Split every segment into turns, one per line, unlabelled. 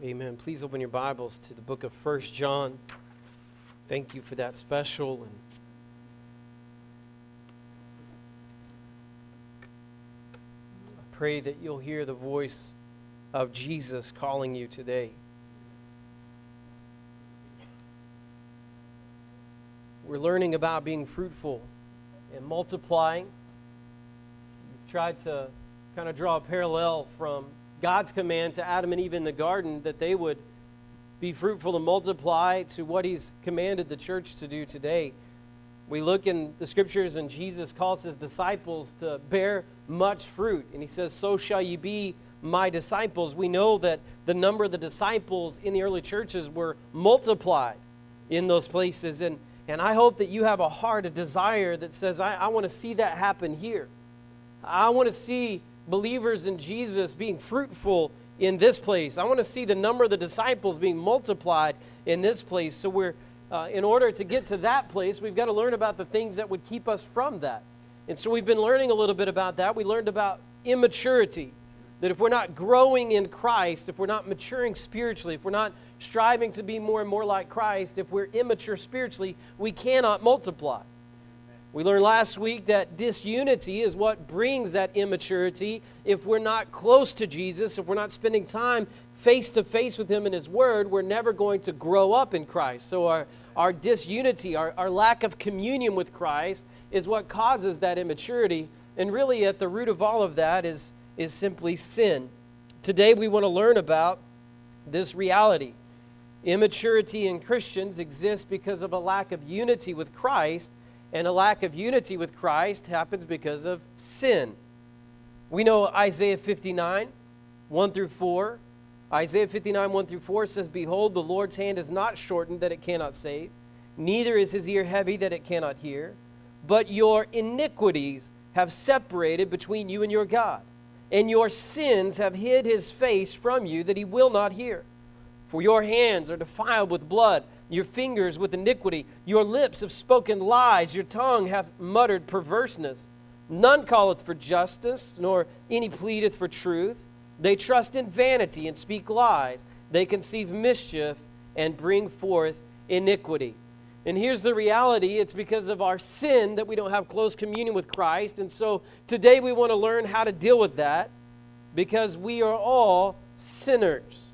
Amen. Please open your Bibles to the book of 1 John. Thank you for that special. And I pray that you'll hear the voice of Jesus calling you today. We're learning about being fruitful and multiplying. We've tried to kind of draw a parallel from God's command to Adam and Eve in the garden that they would be fruitful and multiply to what He's commanded the church to do today. We look in the Scriptures and Jesus calls His disciples to bear much fruit. And He says, "So shall ye be my disciples." We know that the number of the disciples in the early churches were multiplied in those places. And I hope that you have a heart, a desire that says, I want to see that happen here. I want to see believers in Jesus being fruitful in this place. I want to see the number of the disciples being multiplied in this place. So we're, in order to get to that place, we've got to learn about the things that would keep us from that. And so we've been learning a little bit about that. We learned about immaturity, that if we're not growing in Christ, if we're not maturing spiritually, if we're not striving to be more and more like Christ, if we're immature spiritually, we cannot multiply. We learned last week that disunity is what brings that immaturity. If we're not close to Jesus, if we're not spending time face to face with Him in His Word, we're never going to grow up in Christ. So our disunity, our lack of communion with Christ is what causes that immaturity. And really at the root of all of that is simply sin. Today we want to learn about this reality. Immaturity in Christians exists because of a lack of unity with Christ. And a lack of unity with Christ happens because of sin. We know Isaiah 59, 1 through 4. Isaiah 59, 1 through 4 says, "Behold, the Lord's hand is not shortened that it cannot save, neither is His ear heavy that it cannot hear. But your iniquities have separated between you and your God, and your sins have hid His face from you that He will not hear. For your hands are defiled with blood, your fingers with iniquity. Your lips have spoken lies, your tongue hath muttered perverseness. None calleth for justice, nor any pleadeth for truth. They trust in vanity and speak lies. They conceive mischief and bring forth iniquity." And here's the reality. It's because of our sin that we don't have close communion with Christ. And so today we want to learn how to deal with that, because we are all sinners.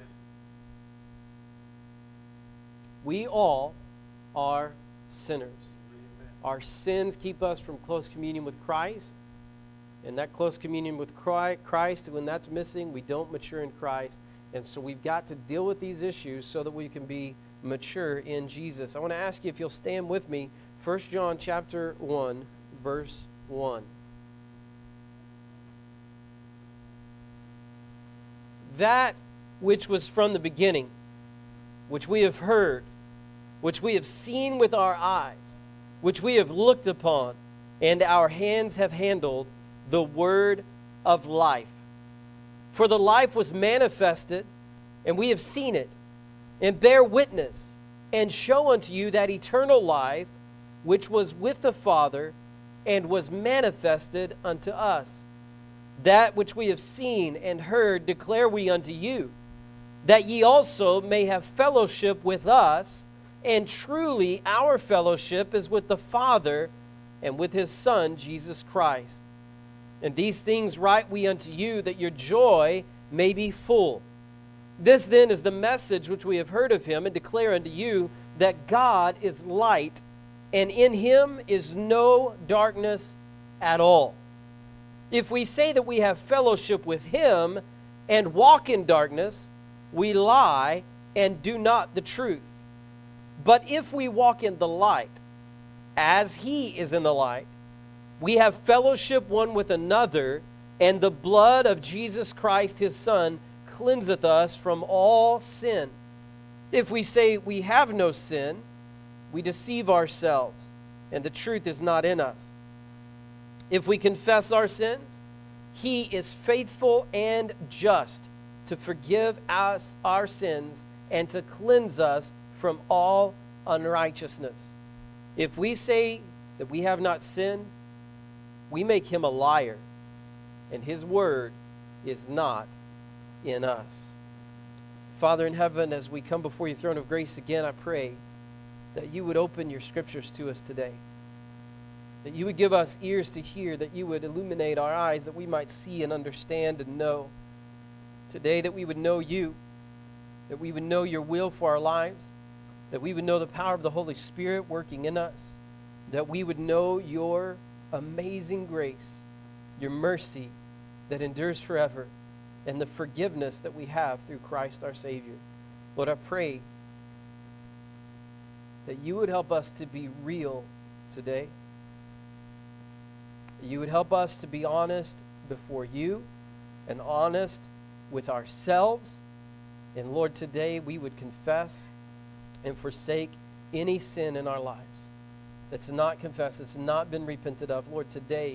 We all are sinners. Our sins keep us from close communion with Christ. And that close communion with Christ, when that's missing, we don't mature in Christ. And so we've got to deal with these issues so that we can be mature in Jesus. I want to ask you if you'll stand with me. 1 John chapter 1, verse 1. "That which was from the beginning, which we have heard, which we have seen with our eyes, which we have looked upon, and our hands have handled, the word of life. For the life was manifested, and we have seen it, and bear witness, and show unto you that eternal life, which was with the Father, and was manifested unto us. That which we have seen and heard declare we unto you, that ye also may have fellowship with us, and truly our fellowship is with the Father and with His Son, Jesus Christ. And these things write we unto you, that your joy may be full. This then is the message which we have heard of Him, and declare unto you, that God is light, and in Him is no darkness at all. If we say that we have fellowship with Him, and walk in darkness, we lie and do not the truth. But if we walk in the light, as He is in the light, we have fellowship one with another, and the blood of Jesus Christ, His Son, cleanseth us from all sin. If we say we have no sin, we deceive ourselves, and the truth is not in us. If we confess our sins, He is faithful and just to forgive us our sins and to cleanse us from all unrighteousness. If we say that we have not sinned, we make Him a liar, and His word is not in us. Father in heaven, as we come before your throne of grace again, I pray that you would open your scriptures to us today, that you would give us ears to hear, that you would illuminate our eyes, that we might see and understand and know. Today, that we would know you, that we would know your will for our lives, that we would know the power of the Holy Spirit working in us, that we would know your amazing grace, your mercy that endures forever, and the forgiveness that we have through Christ our Savior. Lord, I pray that you would help us to be real today. You would help us to be honest before you and honest with ourselves. And Lord, today we would confess and forsake any sin in our lives that's not confessed, that's not been repented of. Lord, today,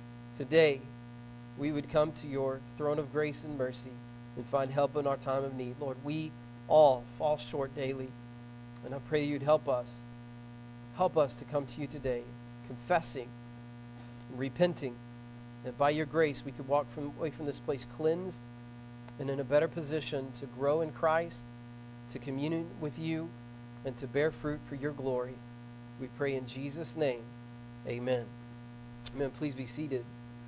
we would come to your throne of grace and mercy and find help in our time of need. Lord, we all fall short daily, and I pray you'd help us. Help us to come to you today, confessing, repenting, that by your grace we could walk away from this place cleansed and in a better position to grow in Christ, to commune with you, and to bear fruit for your glory. We pray in Jesus' name. Amen. Amen. Please be seated.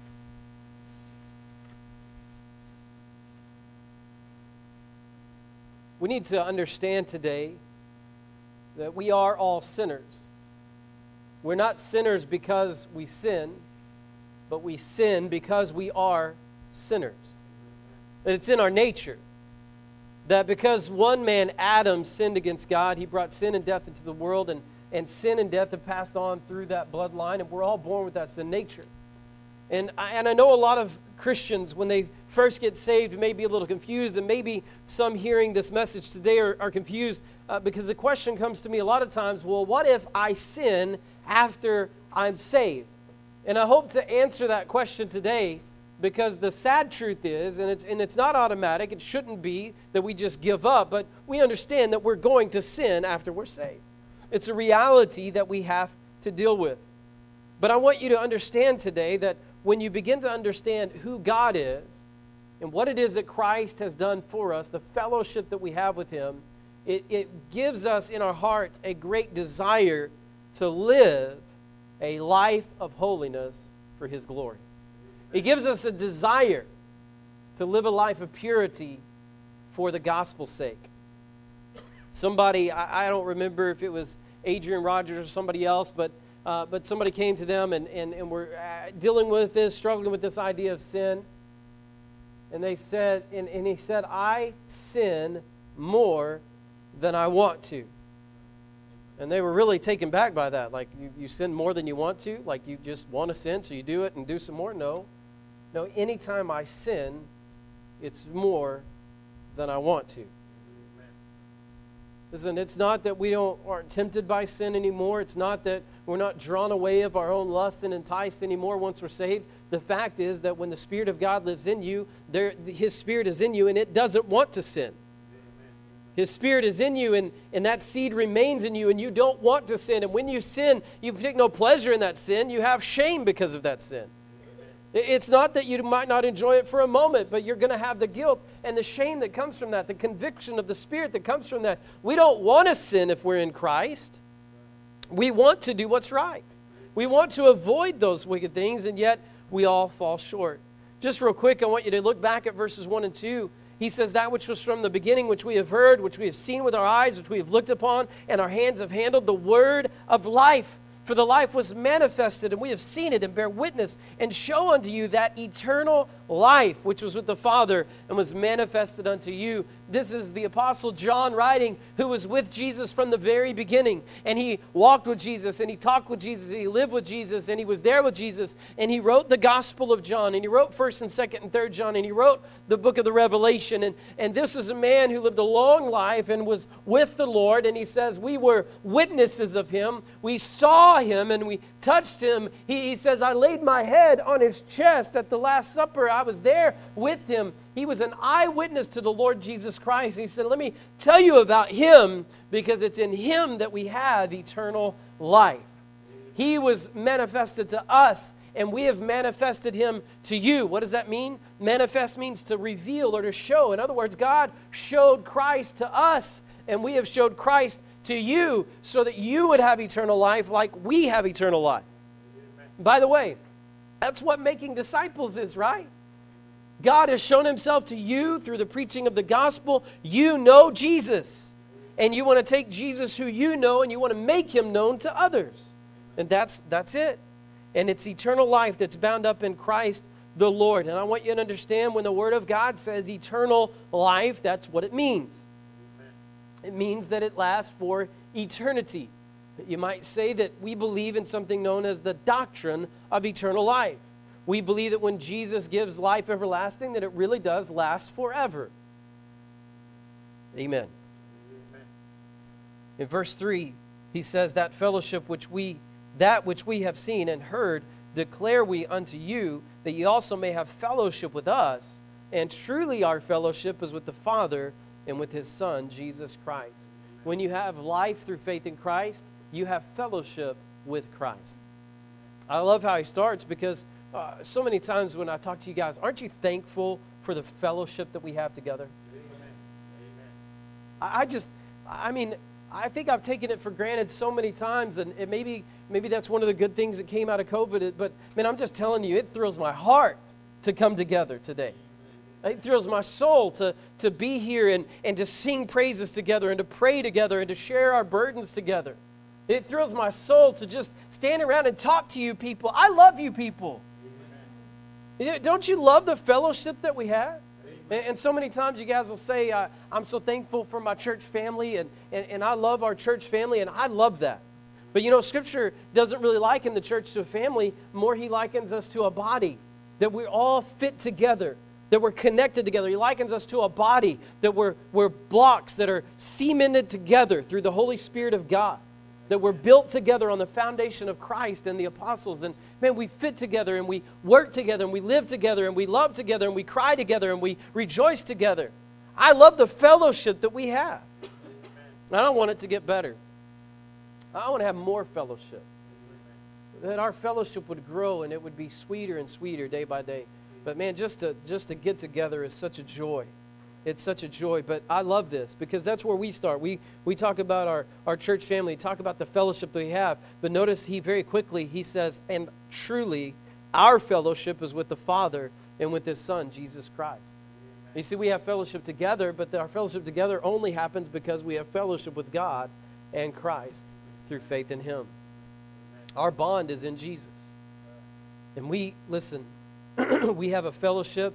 We need to understand today that we are all sinners. We're not sinners because we sin, but we sin because we are sinners. It's in our nature that because one man, Adam, sinned against God, he brought sin and death into the world, and sin and death have passed on through that bloodline, and we're all born with that sin nature. And I know a lot of Christians, when they first get saved, may be a little confused, and maybe some hearing this message today are confused because the question comes to me a lot of times, well, what if I sin after I'm saved? And I hope to answer that question today, because the sad truth is, and it's not automatic, it shouldn't be that we just give up, but we understand that we're going to sin after we're saved. It's a reality that we have to deal with. But I want you to understand today that when you begin to understand who God is and what it is that Christ has done for us, the fellowship that we have with him, it gives us in our hearts a great desire to live a life of holiness for his glory. It gives us a desire to live a life of purity for the gospel's sake. Somebody, I don't remember if it was Adrian Rogers or somebody else, but somebody came to them and were dealing with this, struggling with this idea of sin. And they said, and he said, I sin more than I want to. And they were really taken back by that. Like, you sin more than you want to? Like, you just want to sin, so you do it and do some more? No, anytime I sin, it's more than I want to. Listen, it's not that we aren't tempted by sin anymore. It's not that we're not drawn away of our own lust and enticed anymore once we're saved. The fact is that when the Spirit of God lives in you, his Spirit is in you, and it doesn't want to sin. His Spirit is in you, and that seed remains in you, and you don't want to sin. And when you sin, you take no pleasure in that sin. You have shame because of that sin. It's not that you might not enjoy it for a moment, but you're going to have the guilt and the shame that comes from that, the conviction of the Spirit that comes from that. We don't want to sin if we're in Christ. We want to do what's right. We want to avoid those wicked things, and yet we all fall short. Just real quick, I want you to look back at verses 1 and 2. He says, that which was from the beginning, which we have heard, which we have seen with our eyes, which we have looked upon, and our hands have handled, the word of life. For the life was manifested, and we have seen it, and bear witness, and show unto you that eternal life, which was with the Father, and was manifested unto you. This is the Apostle John writing, who was with Jesus from the very beginning. And he walked with Jesus, and he talked with Jesus, and he lived with Jesus, and he was there with Jesus. And he wrote the Gospel of John, and he wrote 1st and 2nd and 3rd John, and he wrote the book of the Revelation. And this is a man who lived a long life and was with the Lord. And he says, we were witnesses of him. We saw him, and we touched him. He says, I laid my head on his chest at the Last Supper. I was there with him. He was an eyewitness to the Lord Jesus Christ. He said, let me tell you about him, because it's in him that we have eternal life. He was manifested to us, and we have manifested him to you. What does that mean? Manifest means to reveal or to show. In other words, God showed Christ to us, and we have showed Christ to you so that you would have eternal life like we have eternal life. Amen. By the way, that's what making disciples is, right? God has shown himself to you through the preaching of the gospel. You know Jesus, and you want to take Jesus who you know, and you want to make him known to others. And that's it. And it's eternal life that's bound up in Christ the Lord. And I want you to understand when the Word of God says eternal life, that's what it means. It means that it lasts for eternity. You might say that we believe in something known as the doctrine of eternal life. We believe that when Jesus gives life everlasting, that it really does last forever. Amen. Amen. In verse 3, he says, that fellowship which we have seen and heard, declare we unto you, that ye also may have fellowship with us. And truly our fellowship is with the Father and with his Son, Jesus Christ. When you have life through faith in Christ, you have fellowship with Christ. I love how he starts because so many times when I talk to you guys, aren't you thankful for the fellowship that we have together? Amen. I think I've taken it for granted so many times, and maybe that's one of the good things that came out of COVID. But, man, I'm just telling you, it thrills my heart to come together today. It thrills my soul to be here and to sing praises together and to pray together and to share our burdens together. It thrills my soul to just stand around and talk to you people. I love you people. Amen. Don't you love the fellowship that we have? And so many times you guys will say, I'm so thankful for my church family, and I love our church family, and I love that. But you know, Scripture doesn't really liken the church to a family. More, he likens us to a body, that we all fit together, that we're connected together. He likens us to a body, that we're blocks that are cemented together through the Holy Spirit of God, that we're built together on the foundation of Christ and the apostles. And man, we fit together, and we work together, and we live together, and we love together, and we cry together, and we rejoice together. I love the fellowship that we have. I don't want it to get better. I want to have more fellowship. That our fellowship would grow, and it would be sweeter and sweeter day by day. But man, just to get together is such a joy. It's such a joy. But I love this because that's where we start. We talk about our church family, talk about the fellowship that we have. But notice he very quickly, he says, and truly our fellowship is with the Father and with his Son, Jesus Christ. You see, we have fellowship together, but our fellowship together only happens because we have fellowship with God and Christ through faith in him. Our bond is in Jesus. And we have a fellowship.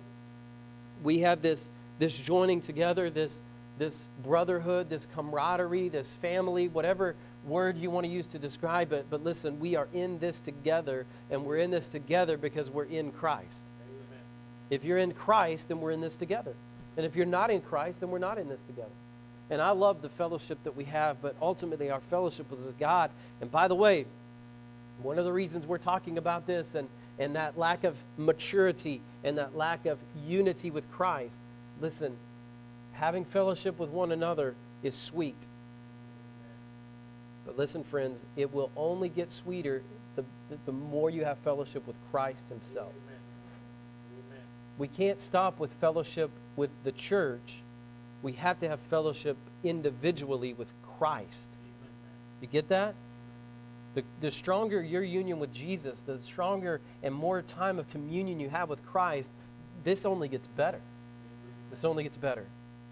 We have this joining together, this brotherhood, this camaraderie, this family, whatever word you want to use to describe it. But listen, we are in this together, and we're in this together because we're in Christ. Amen. If you're in Christ, then we're in this together. And if you're not in Christ, then we're not in this together. And I love the fellowship that we have, but ultimately our fellowship is with God. And by the way, one of the reasons we're talking about this and that lack of maturity and that lack of unity with Christ, listen, having fellowship with one another is sweet. But listen, friends, it will only get sweeter the more you have fellowship with Christ himself. Amen. We can't stop with fellowship with the church. We have to have fellowship individually with Christ. You get that? The stronger your union with Jesus, the stronger and more time of communion you have with Christ, this only gets better. This only gets better.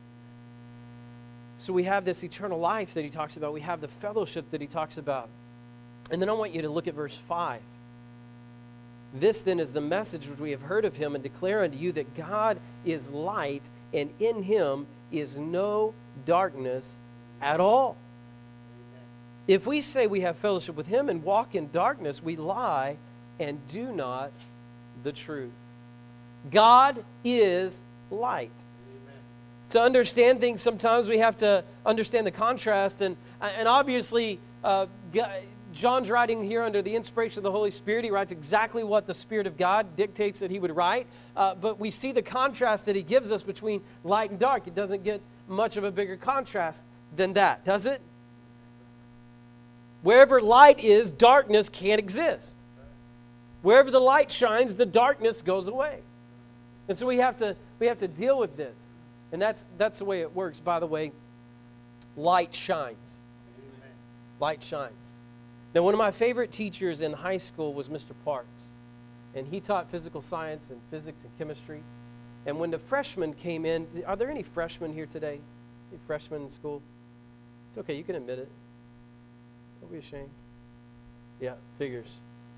So we have this eternal life that he talks about. We have the fellowship that he talks about. And then I want you to look at verse 5. This then is the message which we have heard of him and declare unto you that God is light, and in him is no darkness at all. If we say we have fellowship with him and walk in darkness, we lie and do not the truth. God is light. Amen. To understand things, sometimes we have to understand the contrast. And obviously, John's writing here under the inspiration of the Holy Spirit. He writes exactly what the Spirit of God dictates that he would write. But we see the contrast that he gives us between light and dark. It doesn't get much of a bigger contrast than that, does it? Wherever light is, darkness can't exist. Wherever the light shines, the darkness goes away. And so we have to deal with this. And that's the way it works. By the way, light shines. Amen. Light shines. Now, one of my favorite teachers in high school was Mr. Parks. And he taught physical science and physics and chemistry. And when the freshmen came in, are there any freshmen here today? Any freshmen in school? It's okay, you can admit it. Don't be ashamed. Yeah, figures.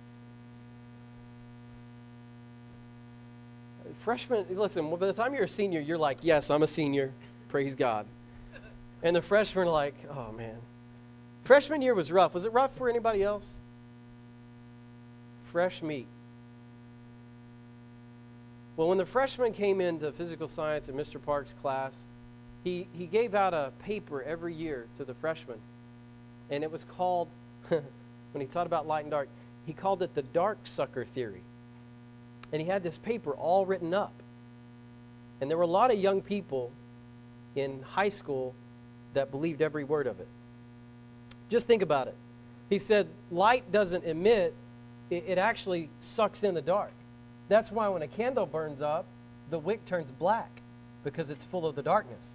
Freshmen, listen, by the time you're a senior, you're like, yes, I'm a senior. Praise God. And the freshmen are like, oh, man. Freshman year was rough. Was it rough for anybody else? Fresh meat. Well, when the freshmen came into physical science in Mr. Parks' class, he gave out a paper every year to the freshmen. And it was called, when he taught about light and dark, he called it the dark sucker theory. And he had this paper all written up. And there were a lot of young people in high school that believed every word of it. Just think about it. He said, light doesn't emit, it actually sucks in the dark. That's why when a candle burns up, the wick turns black, because it's full of the darkness.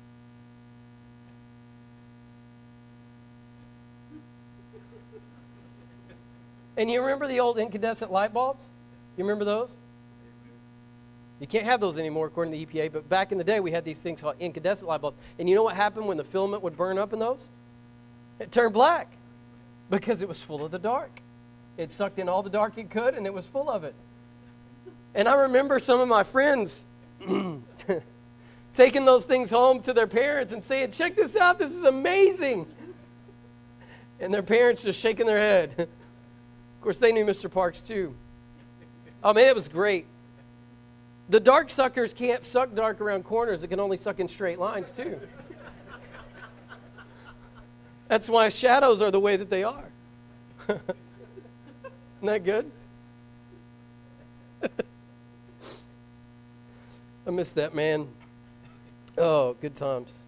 And you remember the old incandescent light bulbs? You remember those? You can't have those anymore according to the EPA, but back in the day we had these things called incandescent light bulbs. And you know what happened when the filament would burn up in those? It turned black because it was full of the dark. It sucked in all the dark it could, and it was full of it. And I remember some of my friends taking those things home to their parents and saying, check this out, this is amazing. And their parents just shaking their head. Of course, they knew Mr. Parks too. Oh man, it was great. The dark suckers can't suck dark around corners. It can only suck in straight lines, too. That's why shadows are the way that they are. Isn't that good? I miss that, man. Oh, good times.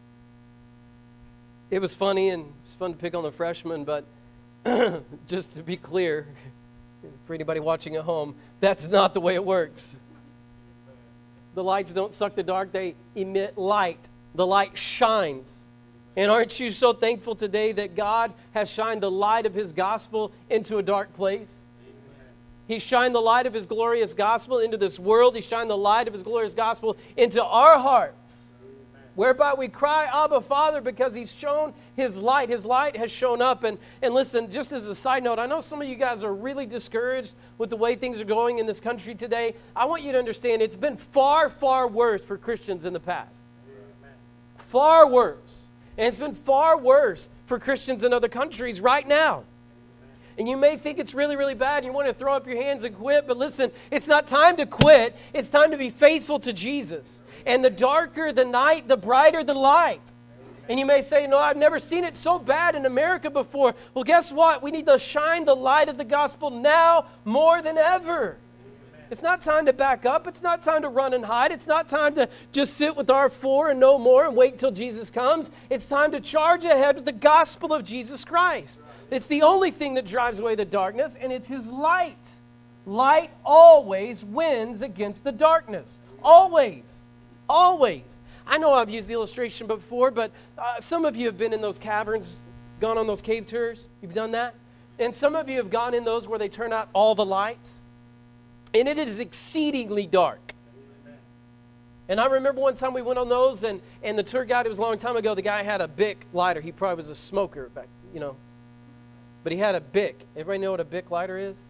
It was funny, and it's fun to pick on the freshmen, but just to be clear, for anybody watching at home, that's not the way it works. The lights don't suck the dark, they emit light. The light shines. And aren't you so thankful today that God has shined the light of His gospel into a dark place? Amen. He shined the light of His glorious gospel into this world. He shined the light of His glorious gospel into our hearts. Amen. Whereby we cry, Abba, Father, because He's shown His light. His light has shown up. And listen, just as a side note, I know some of you guys are really discouraged with the way things are going in this country today. I want you to understand it's been far, far worse for Christians in the past. Amen. Far worse. And it's been far worse for Christians in other countries right now. And you may think it's really, really bad and you want to throw up your hands and quit, but listen, it's not time to quit. It's time to be faithful to Jesus. And the darker the night, the brighter the light. And you may say, no, I've never seen it so bad in America before. Well, guess what? We need to shine the light of the gospel now more than ever. It's not time to back up. It's not time to run and hide. It's not time to just sit with R4 and no more and wait until Jesus comes. It's time to charge ahead with the gospel of Jesus Christ. It's the only thing that drives away the darkness, and it's His light. Light always wins against the darkness. Always. Always. I know I've used the illustration before, but some of you have been in those caverns, gone on those cave tours. You've done that? And some of you have gone in those where they turn out all the lights. And it is exceedingly dark. And I remember one time we went on those, and the tour guide, it was a long time ago, the guy had a Bic lighter. He probably was a smoker back, But he had a Bic. Everybody know what a Bic lighter is?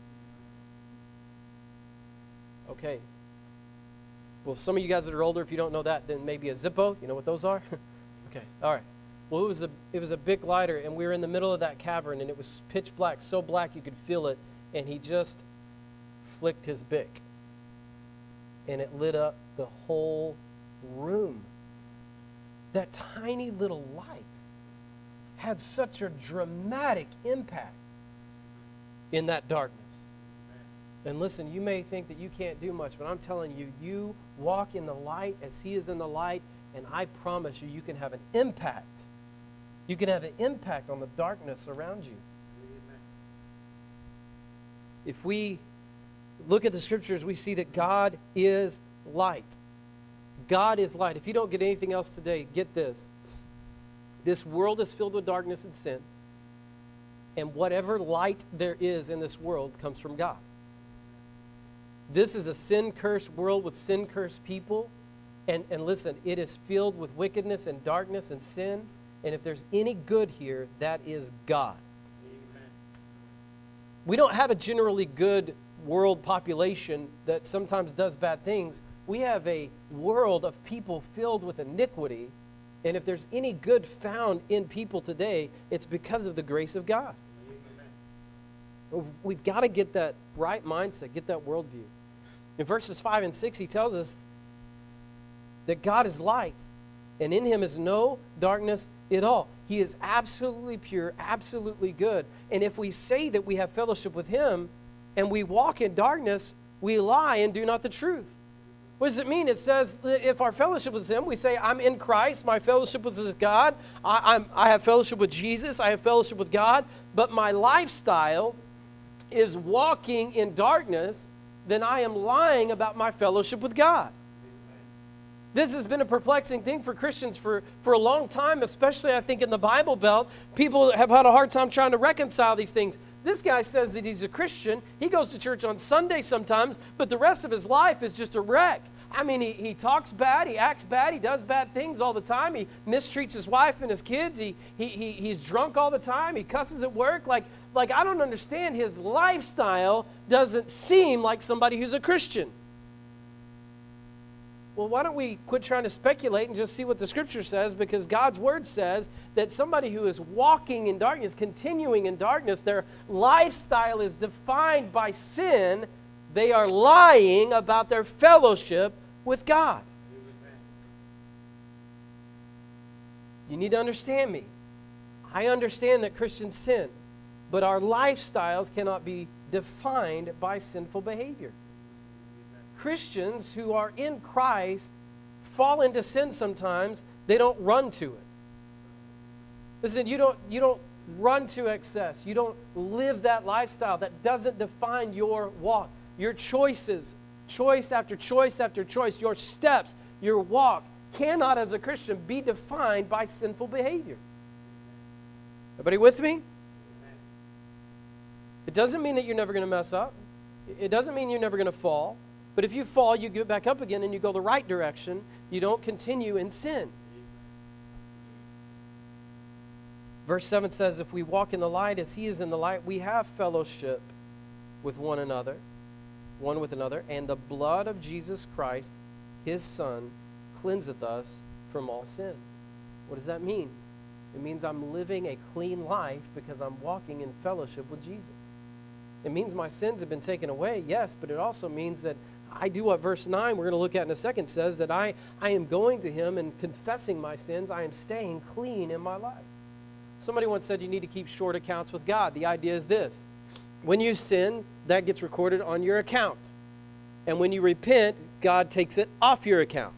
Okay. Well, some of you guys that are older, if you don't know that, then maybe a Zippo. You know what those are? Okay, all right. Well, it was a Bic lighter, and we were in the middle of that cavern, and it was pitch black, so black you could feel it, and he just flicked his Bic, and it lit up the whole room. That tiny little light had such a dramatic impact in that darkness. And listen, you may think that you can't do much, but I'm telling you, you walk in the light as He is in the light, and I promise you, you can have an impact. You can have an impact on the darkness around you. If we look at the scriptures, we see that God is light. God is light. If you don't get anything else today, get this. This world is filled with darkness and sin. And whatever light there is in this world comes from God. This is a sin-cursed world with sin-cursed people. And listen, it is filled with wickedness and darkness and sin. And if there's any good here, that is God. Amen. We don't have a generally good world population that sometimes does bad things. We have a world of people filled with iniquity. And if there's any good found in people today, it's because of the grace of God. Amen. We've got to get that right mindset, get that worldview. In verses 5 and 6, he tells us that God is light, and in him is no darkness at all. He is absolutely pure, absolutely good. And if we say that we have fellowship with him and we walk in darkness, we lie and do not the truth. What does it mean? It says that if our fellowship with him, we say, I'm in Christ, my fellowship with God, I have fellowship with Jesus, I have fellowship with God, but my lifestyle is walking in darkness, then I am lying about my fellowship with God. This has been a perplexing thing for Christians for a long time, especially I think in the Bible Belt. People have had a hard time trying to reconcile these things. This guy says that he's a Christian. He goes to church on Sunday sometimes, but the rest of his life is just a wreck. I mean, he talks bad, he acts bad, he does bad things all the time. He mistreats his wife and his kids. He's drunk all the time. He cusses at work. Like I don't understand. His lifestyle doesn't seem like somebody who's a Christian. Well, why don't we quit trying to speculate and just see what the Scripture says? Because God's Word says that somebody who is walking in darkness, continuing in darkness, their lifestyle is defined by sin. They are lying about their fellowship with God. You need to understand me. I understand that Christians sin, but our lifestyles cannot be defined by sinful behavior. Christians who are in Christ fall into sin sometimes. They don't run to it. Listen, you don't run to excess. You don't live that lifestyle. That doesn't define your walk. Your choices, choice after choice after choice, your steps, your walk cannot, as a Christian, be defined by sinful behavior. Everybody with me? It doesn't mean that you're never going to mess up. It doesn't mean you're never going to fall. But if you fall, you get back up again and you go the right direction. You don't continue in sin. Verse 7 says, if we walk in the light as he is in the light, we have fellowship with one another, and the blood of Jesus Christ, his Son, cleanseth us from all sin. What does that mean? It means I'm living a clean life because I'm walking in fellowship with Jesus. It means my sins have been taken away, yes, but it also means that I do what verse 9, we're going to look at in a second, says, that I am going to him and confessing my sins. I am staying clean in my life. Somebody once said you need to keep short accounts with God. The idea is this. When you sin, that gets recorded on your account. And when you repent, God takes it off your account.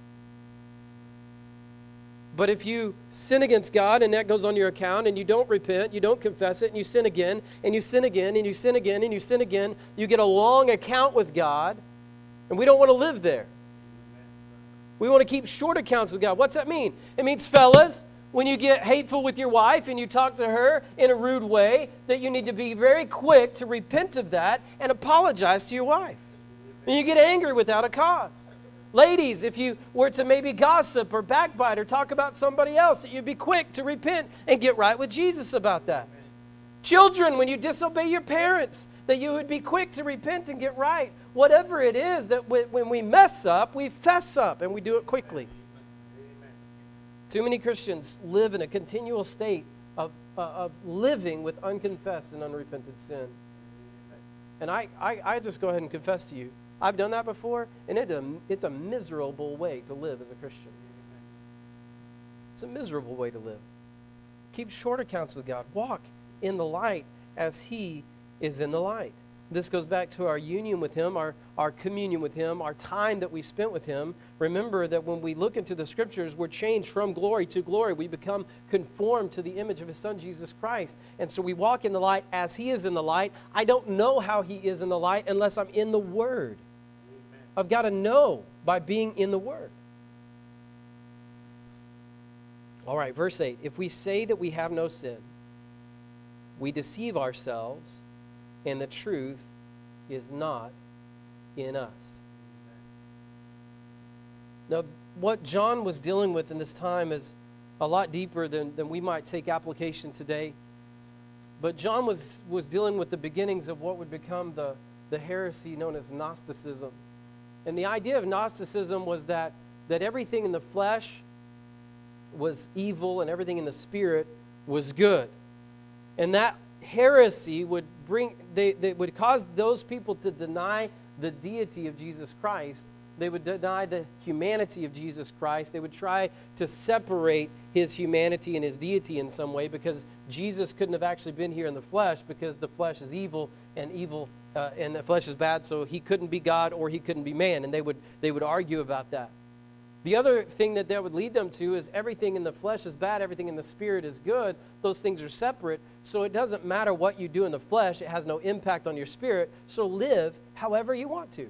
But if you sin against God and that goes on your account and you don't repent, you don't confess it, and you sin again, and you sin again, and you sin again, and you sin again, you get a long account with God, and we don't want to live there. We want to keep short accounts with God. What's that mean? It means, fellas, when you get hateful with your wife and you talk to her in a rude way, that you need to be very quick to repent of that and apologize to your wife. And you get angry without a cause. Ladies, if you were to maybe gossip or backbite or talk about somebody else, that you'd be quick to repent and get right with Jesus about that. Amen. Children, when you disobey your parents, that you would be quick to repent and get right. Whatever it is, that when we mess up, we fess up and we do it quickly. Amen. Too many Christians live in a continual state of living with unconfessed and unrepented sin. And I just go ahead and confess to you, I've done that before, and it's a miserable way to live as a Christian. It's a miserable way to live. Keep short accounts with God. Walk in the light as he is in the light. This goes back to our union with Him, our communion with Him, our time that we spent with Him. Remember that when we look into the Scriptures, we're changed from glory to glory. We become conformed to the image of His Son, Jesus Christ. And so we walk in the light as He is in the light. I don't know how He is in the light unless I'm in the Word. Amen. I've got to know by being in the Word. All right, verse 8. If we say that we have no sin, we deceive ourselves, and the truth is not in us. Now, what John was dealing with in this time is a lot deeper than we might take application today. But John was dealing with the beginnings of what would become the heresy known as Gnosticism. And the idea of Gnosticism was that everything in the flesh was evil and everything in the spirit was good. And that heresy would would cause those people to deny the deity of Jesus Christ. They would deny the humanity of Jesus Christ. They would try to separate His humanity and His deity in some way, because Jesus couldn't have actually been here in the flesh, because the flesh is evil and the flesh is bad, so He couldn't be God or He couldn't be man. And they would argue about that. The other thing that would lead them to is everything in the flesh is bad, everything in the spirit is good. Those things are separate, so it doesn't matter what you do in the flesh. It has no impact on your spirit, so live however you want to. Does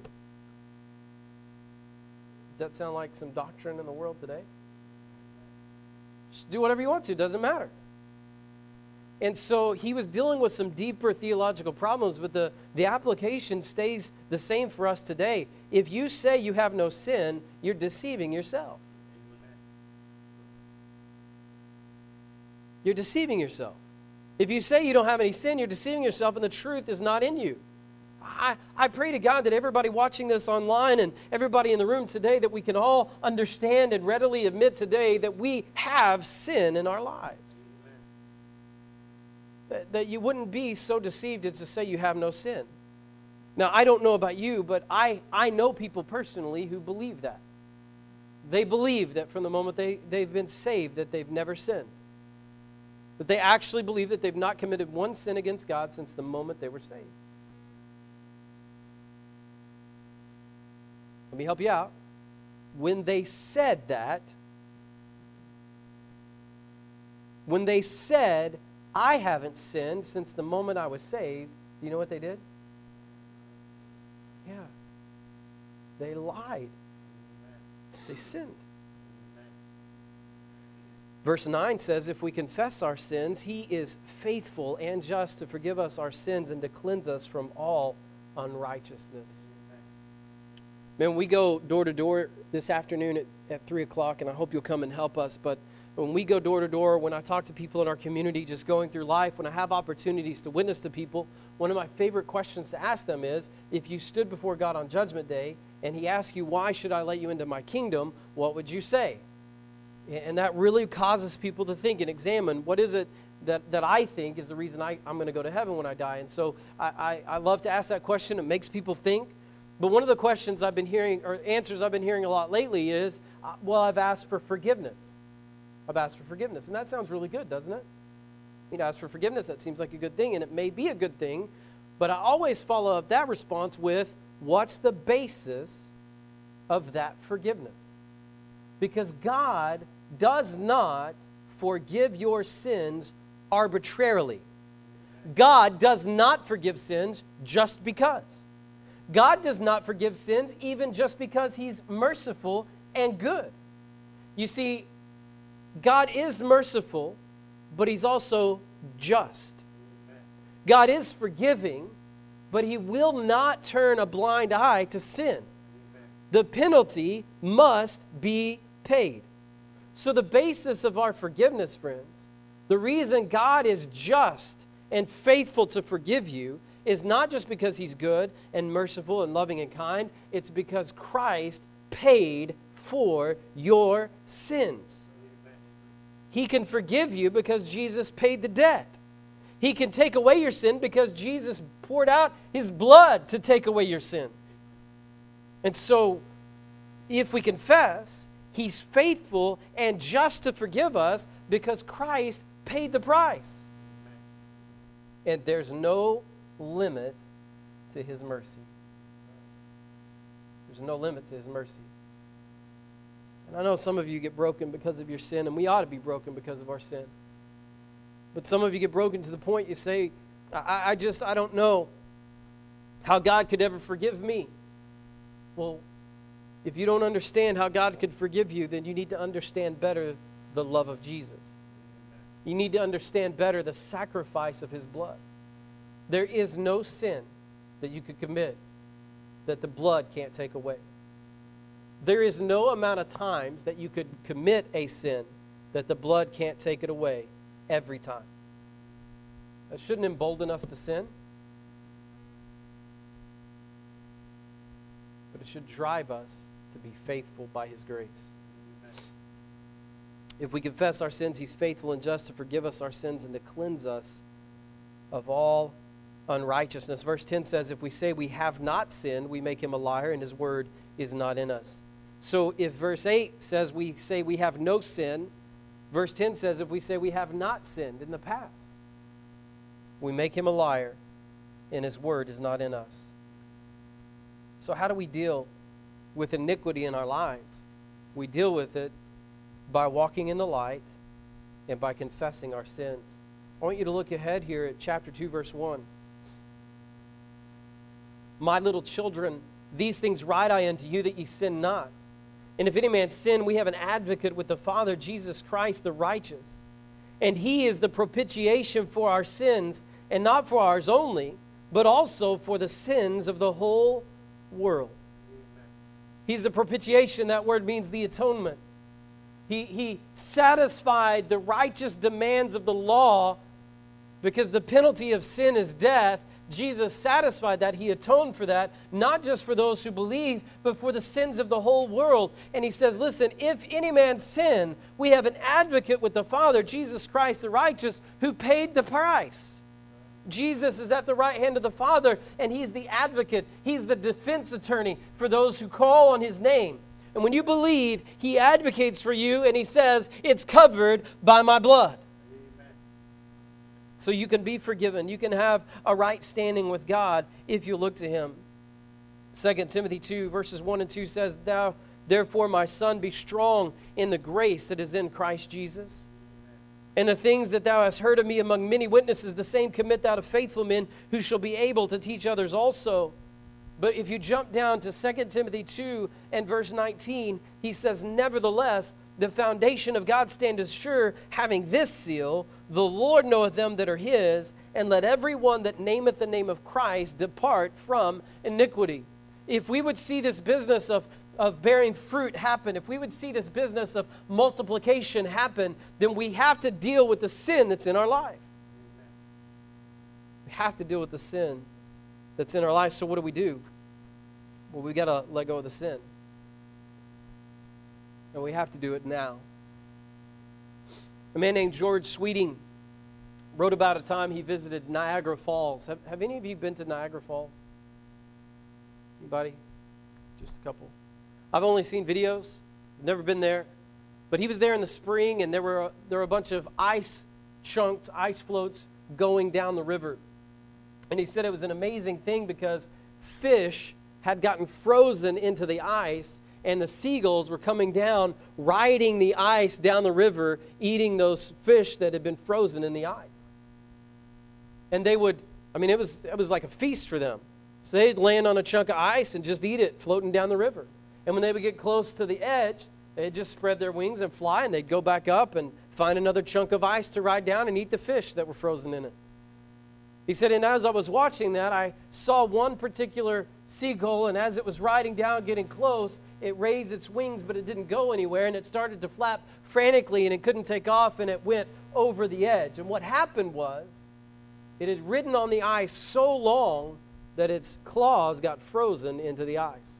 that sound like some doctrine in the world today? Just do whatever you want to, doesn't matter. And so he was dealing with some deeper theological problems, but the application stays the same for us today. If you say you have no sin, you're deceiving yourself. You're deceiving yourself. If you say you don't have any sin, you're deceiving yourself, and the truth is not in you. I pray to God that everybody watching this online and everybody in the room today, that we can all understand and readily admit today that we have sin in our lives. That you wouldn't be so deceived as to say you have no sin. Now, I don't know about you, but I know people personally who believe that. They believe that from the moment they've been saved that they've never sinned. That they actually believe that they've not committed one sin against God since the moment they were saved. Let me help you out. When they said, I haven't sinned since the moment I was saved, do you know what they did? Yeah. They lied. They sinned. Verse 9 says, if we confess our sins, He is faithful and just to forgive us our sins and to cleanse us from all unrighteousness. Man, we go door to door this afternoon at 3 o'clock, and I hope you'll come and help us. But when we go door to door, when I talk to people in our community just going through life, when I have opportunities to witness to people, one of my favorite questions to ask them is, if you stood before God on Judgment Day and He asked you, why should I let you into my kingdom, what would you say? And that really causes people to think and examine, what is it that I think is the reason I'm going to go to heaven when I die? And so I love to ask that question. It makes people think. But one of the questions I've been hearing, or answers I've been hearing a lot lately is, well, I've asked for forgiveness. I've asked for forgiveness. And that sounds really good, doesn't it? You know, ask for forgiveness, that seems like a good thing, and it may be a good thing, but I always follow up that response with, what's the basis of that forgiveness? Because God does not forgive your sins arbitrarily. God does not forgive sins just because. God does not forgive sins even just because He's merciful and good. You see, God is merciful, but He's also just. God is forgiving, but He will not turn a blind eye to sin. The penalty must be paid. So the basis of our forgiveness, friends, the reason God is just and faithful to forgive you is not just because He's good and merciful and loving and kind. It's because Christ paid for your sins. He can forgive you because Jesus paid the debt. He can take away your sin because Jesus poured out His blood to take away your sins. And so, if we confess, He's faithful and just to forgive us because Christ paid the price. And there's no limit to His mercy. There's no limit to His mercy. And I know some of you get broken because of your sin, and we ought to be broken because of our sin. But some of you get broken to the point you say, I don't know how God could ever forgive me. Well, if you don't understand how God could forgive you, then you need to understand better the love of Jesus. You need to understand better the sacrifice of His blood. There is no sin that you could commit that the blood can't take away. There is no amount of times that you could commit a sin that the blood can't take it away every time. That shouldn't embolden us to sin, but it should drive us to be faithful by His grace. If we confess our sins, He's faithful and just to forgive us our sins and to cleanse us of all unrighteousness. Verse 10 says, if we say we have not sinned, we make Him a liar and His word is not in us. So if verse 8 says we say we have no sin, verse 10 says if we say we have not sinned in the past, we make Him a liar and His word is not in us. So how do we deal with iniquity in our lives? We deal with it by walking in the light and by confessing our sins. I want you to look ahead here at chapter 2, verse 1. My little children, these things write I unto you that ye sin not. And if any man sin, we have an advocate with the Father, Jesus Christ the righteous. And He is the propitiation for our sins, and not for ours only, but also for the sins of the whole world. He's the propitiation. That word means the atonement. He satisfied the righteous demands of the law because the penalty of sin is death. Jesus satisfied that. He atoned for that, not just for those who believe, but for the sins of the whole world. And He says, listen, if any man sin, we have an advocate with the Father, Jesus Christ the righteous, who paid the price. Jesus is at the right hand of the Father, and He's the advocate. He's the defense attorney for those who call on His name. And when you believe, He advocates for you, and He says, it's covered by my blood. So you can be forgiven. You can have a right standing with God if you look to Him. 2 Timothy 2, verses 1 and 2 says, Thou, therefore, my son, be strong in the grace that is in Christ Jesus. And the things that thou hast heard of me among many witnesses, the same commit thou to faithful men who shall be able to teach others also. But if you jump down to 2 Timothy 2 and verse 19, he says, Nevertheless, the foundation of God standeth sure, having this seal, the Lord knoweth them that are His, and let every one that nameth the name of Christ depart from iniquity. If we would see this business of bearing fruit happen, if we would see this business of multiplication happen, then we have to deal with the sin that's in our life. We have to deal with the sin that's in our life. So what do? Well, we got to let go of the sin. And we have to do it now. A man named George Sweeting wrote about a time he visited Niagara Falls. Have any of you been to Niagara Falls? Anybody? Just a couple. I've only seen videos. Never been there. But he was there in the spring, and there were a bunch of ice chunks, ice floats going down the river. And he said it was an amazing thing because fish had gotten frozen into the ice, and the seagulls were coming down, riding the ice down the river, eating those fish that had been frozen in the ice. And they would, it was like a feast for them. So they'd land on a chunk of ice and just eat it floating down the river. And when they would get close to the edge, they'd just spread their wings and fly, and they'd go back up and find another chunk of ice to ride down and eat the fish that were frozen in it. He said, and as I was watching that, I saw one particular seagull, and as it was riding down, getting close, it raised its wings, but it didn't go anywhere, and it started to flap frantically, and it couldn't take off, and it went over the edge. And what happened was, it had ridden on the ice so long that its claws got frozen into the ice.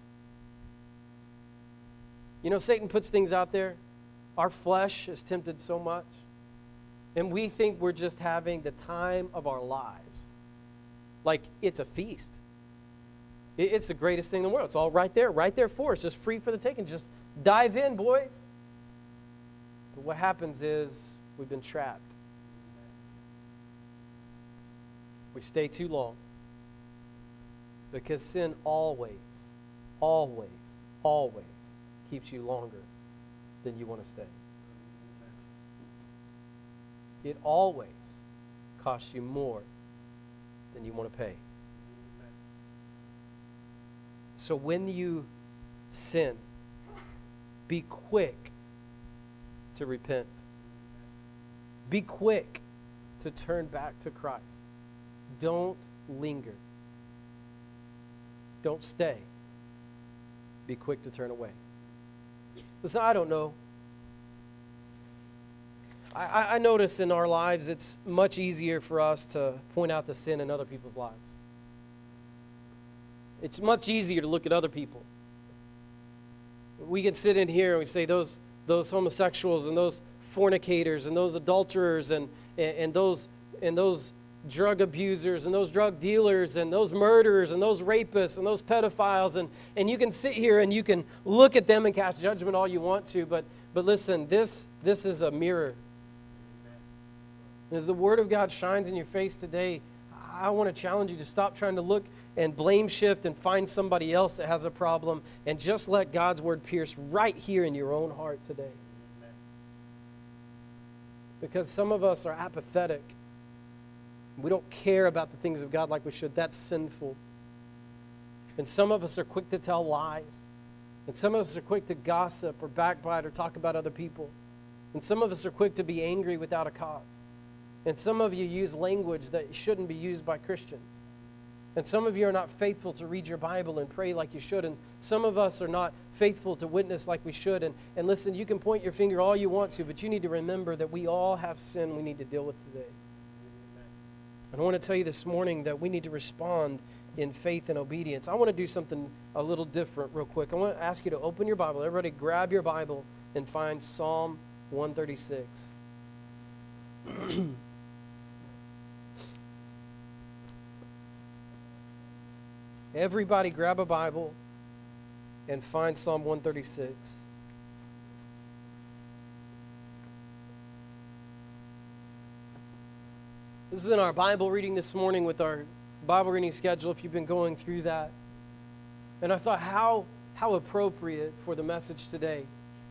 You know, Satan puts things out there. Our flesh is tempted so much. And we think we're just having the time of our lives. Like it's a feast. It's the greatest thing in the world. It's all right there for us, just free for the taking. Just dive in, boys. But what happens is we've been trapped. We stay too long. Because sin always, always, always keeps you longer than you want to stay. It always costs you more than you want to pay. So when you sin, be quick to repent. Be quick to turn back to Christ. Don't linger. Don't stay. Be quick to turn away. Listen, I don't know. I notice in our lives it's much easier for us to point out the sin in other people's lives. It's much easier to look at other people. We can sit in here and we say those homosexuals and those fornicators and those adulterers and those drug abusers and those drug dealers and those murderers and those rapists and those pedophiles and you can sit here and you can look at them and cast judgment all you want to, but listen, this is a mirror. As the Word of God shines in your face today, I want to challenge you to stop trying to look and blame shift and find somebody else that has a problem and just let God's Word pierce right here in your own heart today. Because some of us are apathetic. We don't care about the things of God like we should. That's sinful. And some of us are quick to tell lies. And some of us are quick to gossip or backbite or talk about other people. And some of us are quick to be angry without a cause. And some of you use language that shouldn't be used by Christians. And some of you are not faithful to read your Bible and pray like you should. And some of us are not faithful to witness like we should. And listen, you can point your finger all you want to, but you need to remember that we all have sin we need to deal with today. And I want to tell you this morning that we need to respond in faith and obedience. I want to do something a little different real quick. I want to ask you to open your Bible. Everybody grab your Bible and find Psalm 136. Everybody grab a Bible and find Psalm 136. This is in our Bible reading this morning with our Bible reading schedule, if you've been going through that. And I thought, how appropriate for the message today.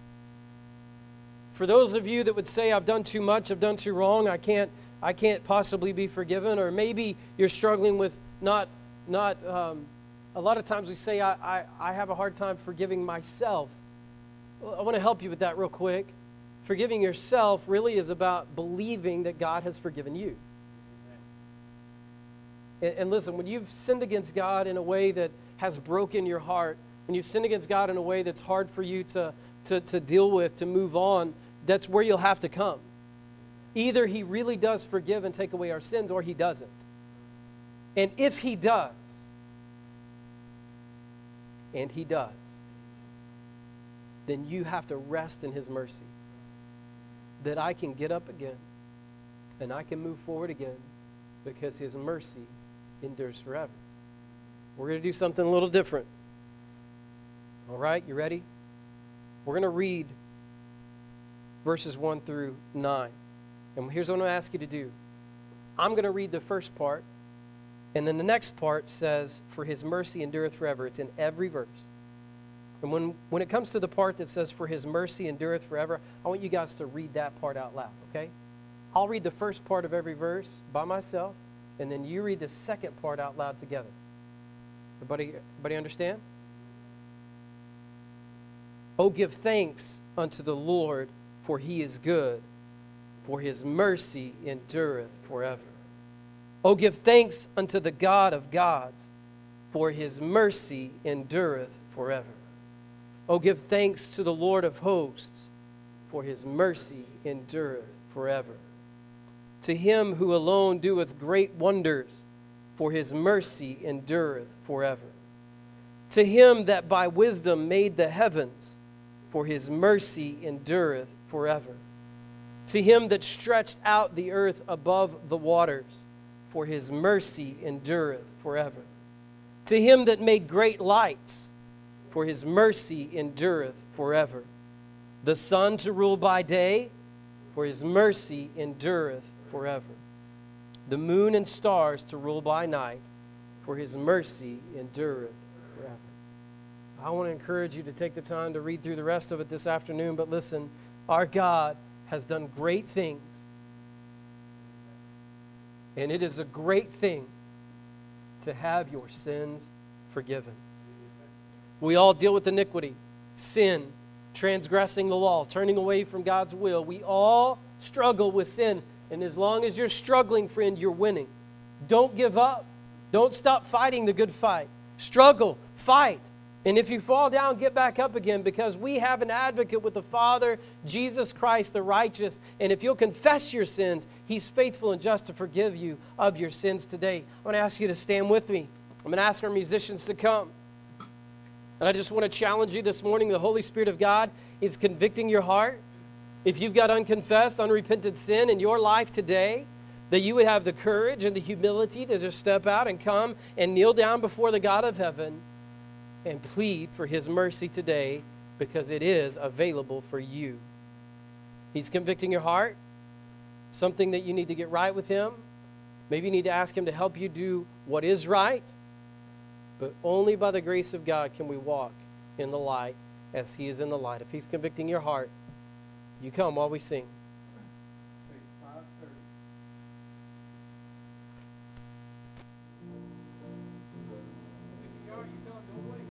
For those of you that would say, I've done too much, I've done too wrong, I can't possibly be forgiven, or maybe you're struggling with a lot of times we say, I have a hard time forgiving myself. Well, I want to help you with that real quick. Forgiving yourself really is about believing that God has forgiven you. And listen, when you've sinned against God in a way that has broken your heart, when you've sinned against God in a way that's hard for you to deal with, to move on, that's where you'll have to come. Either He really does forgive and take away our sins, or He doesn't. And if He does, and He does, then you have to rest in His mercy. That I can get up again and I can move forward again because His mercy endures forever. We're going to do something a little different. All right, you ready? We're going to read verses 1 through 9. And here's what I'm going to ask you to do. I'm going to read the first part. And then the next part says, for His mercy endureth forever. It's in every verse. And when it comes to the part that says, for His mercy endureth forever, I want you guys to read that part out loud, okay? I'll read the first part of every verse by myself, and then you read the second part out loud together. Everybody understand? Oh, give thanks unto the Lord, for He is good, for His mercy endureth forever. Oh, give thanks unto the God of gods, for His mercy endureth forever. Oh, give thanks to the Lord of hosts, for His mercy endureth forever. To Him who alone doeth great wonders, for His mercy endureth forever. To Him that by wisdom made the heavens, for His mercy endureth forever. To Him that stretched out the earth above the waters, for His mercy endureth forever. To Him that made great lights, for His mercy endureth forever. The sun to rule by day, for His mercy endureth forever. The moon and stars to rule by night, for his mercy endureth forever. I want to encourage you to take the time to read through the rest of it this afternoon, but listen, our God has done great things. And it is a great thing to have your sins forgiven. We all deal with iniquity, sin, transgressing the law, turning away from God's will. We all struggle with sin. And as long as you're struggling, friend, you're winning. Don't give up. Don't stop fighting the good fight. Struggle, fight. And if you fall down, get back up again, because we have an advocate with the Father, Jesus Christ the righteous. And if you'll confess your sins, he's faithful and just to forgive you of your sins today. I want to ask you to stand with me. I'm going to ask our musicians to come. And I just want to challenge you this morning. The Holy Spirit of God is convicting your heart. If you've got unconfessed, unrepented sin in your life today, that you would have the courage and the humility to just step out and come and kneel down before the God of heaven and plead for his mercy today, because it is available for you. He's convicting your heart, something that you need to get right with him. Maybe you need to ask him to help you do what is right. But only by the grace of God can we walk in the light as he is in the light. If he's convicting your heart, you come while we sing.